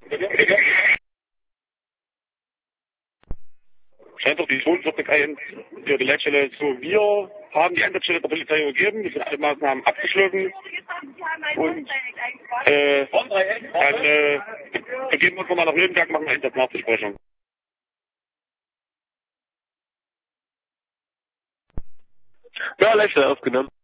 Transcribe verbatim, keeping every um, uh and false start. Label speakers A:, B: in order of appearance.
A: Scheint doch die zweiundvierzig eins für die Leitstelle zu. Wir haben die Einsatzstelle der Polizei übergeben, wir sind alle Maßnahmen abgeschlossen und äh, dann äh, begeben wir uns nochmal nach Löwenberg, machen wir Einsatznachbesprechung.
B: Ja, Leitstelle aufgenommen.